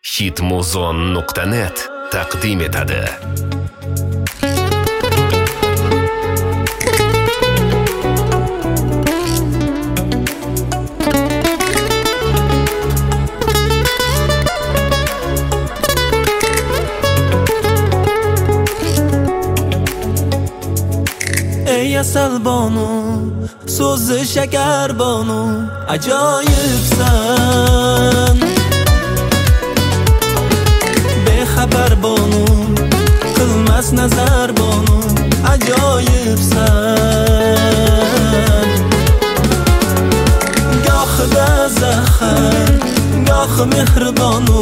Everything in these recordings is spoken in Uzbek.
Hitmuzon.net taqdim etadi. ey asal bonu, so'zi shakar bonu, ajoyibsan. Bexabar bonu, qilmas nazar bonu, ajoyibsan. Gohida zahar, goh mehribonu,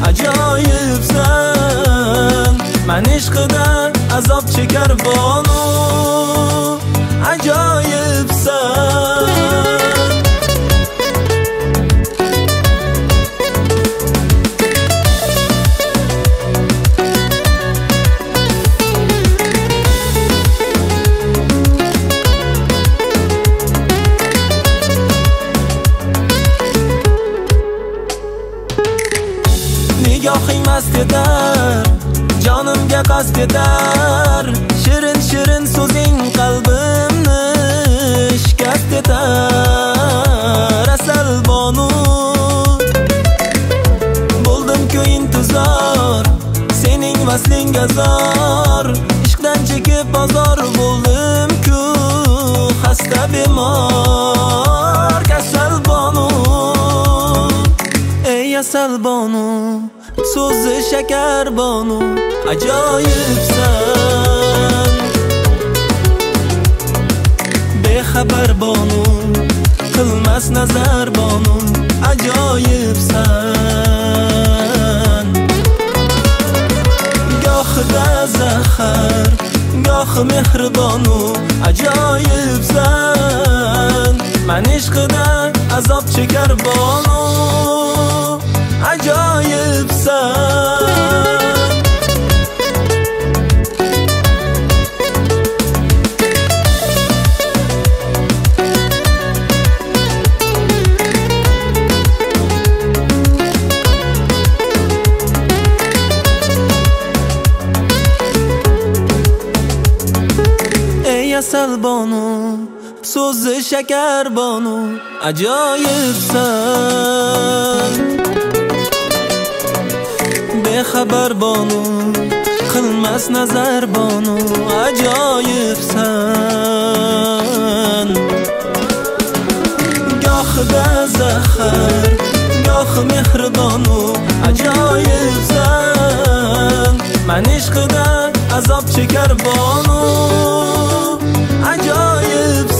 ajoyibsan. Men ishqidan azob chekar bonu, ajoyibsan. Nigohing mast eder, jonimga qasd etar. Shirin shirin so'zing qalbimni shikast etar. Asal bonu, bo'ldim-ku intizor, sening vaslingga zor. Ishqdan chekib bozor bo'ldim-ku xasta bemor. Kasal bonu, ey asal bonu, so'zi shakar bonu, ajoyibsan. Bexabar bonu, qilmas nazar bonu, ajoyibsan. Gohida zahar, goh mehribonu, ajoyibsan. Men ishqidan azob chekar bonu, ajoyibsan. Ey asal bonu, so'zi shakar bonu, ajoyibsan. Bexabar bonu, qilmas nazar bonu, ajoyibsan. Gohida zahar, goh mehribonu, ajoyibsan. Men ishqidan azob chekar bonu, ajoyibsan.